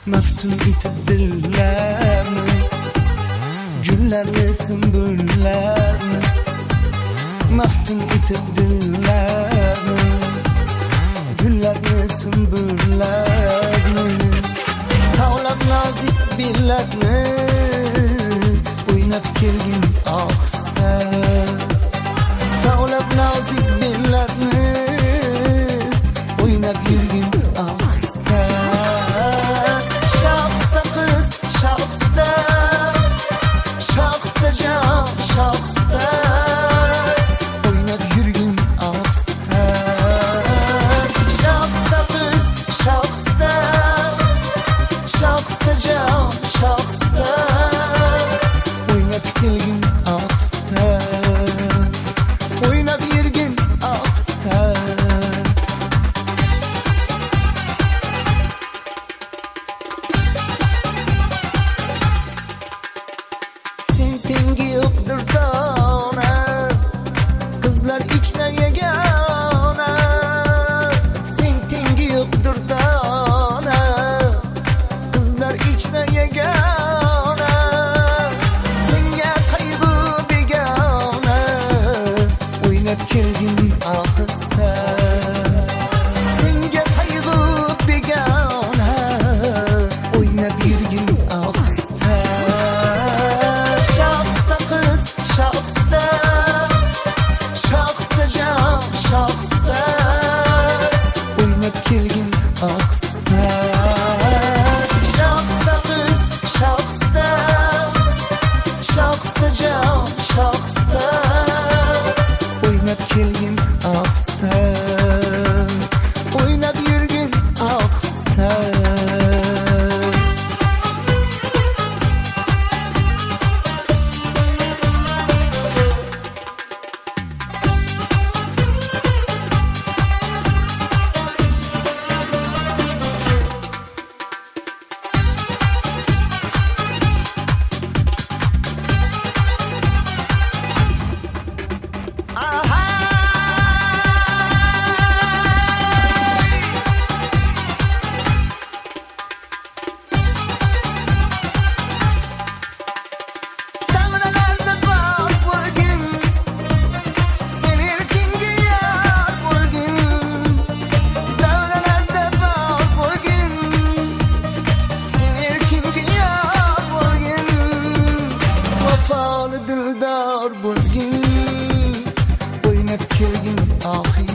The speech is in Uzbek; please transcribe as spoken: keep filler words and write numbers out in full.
Maftun etib dillarni, gullarni sumbullarni. Maftun etib dillarni, gullarni sumbullarni. Tavlab nozik bellarni, o'ynab kelgin ohista. Tavlab nozik bellarni, o'ynab yurgin ohista. Shoxsta qiz, shoxsta, shoxsta jon, shoxsta, o'ynab yurgin ohista. Shoxsta qiz, shoxsta, shoxsta jon, shoxsta, o'ynab kelgin ohista. O'ynab yurgin ohista. Sen tengi yo'qdir dona, qizlar ichra yagona. Sen tengi yo'qdir dona, qizlar ichra yagona. Senga qayg'u begona, o'ynab kelgin ohista. Senga qayg'u begona, o'ynab yurgin ohista. Shoxsta qiz, shoxsta, shoxsta jon, shoxsta, o'ynab kelgin ohista. Shoxsta qiz, shoxsta, shoxsta jon, shoxsta, o'ynab kelgin ohista. O'ynab yurgin ohista. Davralarda bor bo'lgin, sen erkinga yor bo'lgin. Davralarda bor bo'lgin, sen erkinga yor bo'lgin. Vafoli dildor bo'lgin, o'ynab kelgin oxir.